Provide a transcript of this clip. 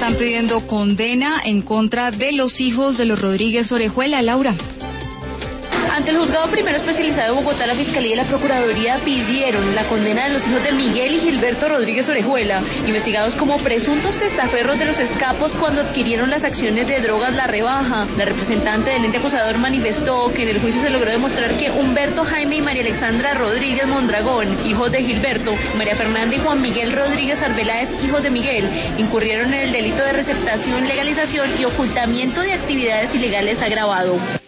están pidiendo condena en contra de los hijos de los Rodríguez Orejuela. Laura. Ante el Juzgado Primero Especializado de Bogotá, la Fiscalía y la Procuraduría pidieron la condena de los hijos de Miguel y Gilberto Rodríguez Orejuela, investigados como presuntos testaferros de los escapos cuando adquirieron las acciones de Drogas La Rebaja. La representante del ente acusador manifestó que en el juicio se logró demostrar que Humberto Jaime y María Alexandra Rodríguez Mondragón, hijos de Gilberto, María Fernanda y Juan Miguel Rodríguez Arbeláez, hijos de Miguel, incurrieron en el delito de receptación, legalización y ocultamiento de actividades ilegales agravado.